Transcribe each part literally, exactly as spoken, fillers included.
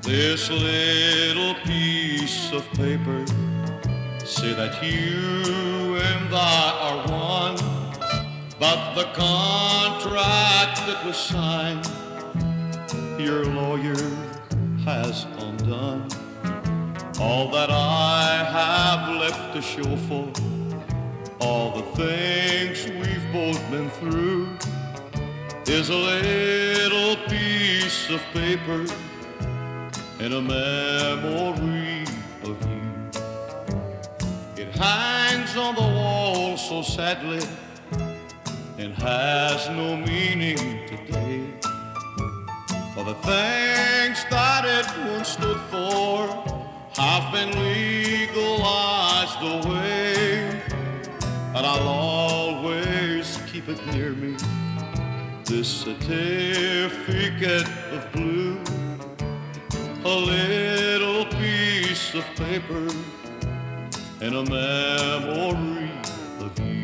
This little piece of paper say that you and I are one, but the contract that was signed, your lawyer has undone. All that I have left to show for, all the things we've both been through, is a little piece of paper and a memory of you. It hangs on the wall so sadly and has no meaning today. For the things that it once stood for have been legalized away, and I'll always keep it near me, this certificate of blue, a little piece of paper and a memory of you.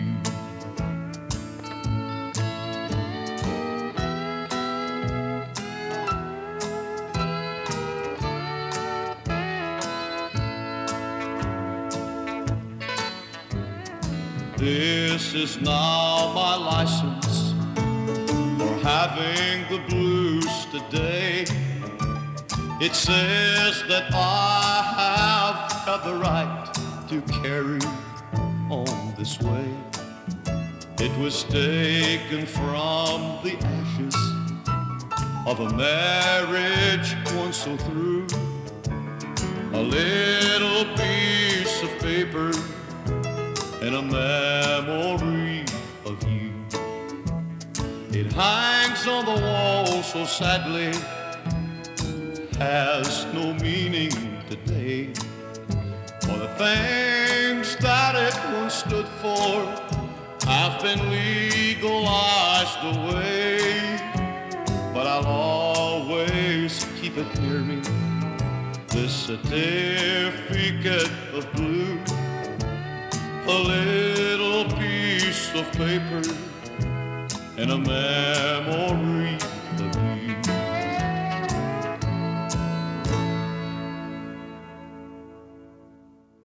This is now my license for having the blues today. It says that I have got the right to carry on this way. It was taken from the ashes of a marriage once so through, a little piece of paper and a memory of you. It hangs on the wall so sadly, has no meaning today. For the things that it once stood for have been legalized away, but I'll always keep it near me, this certificate of blue, a little piece of paper and a memory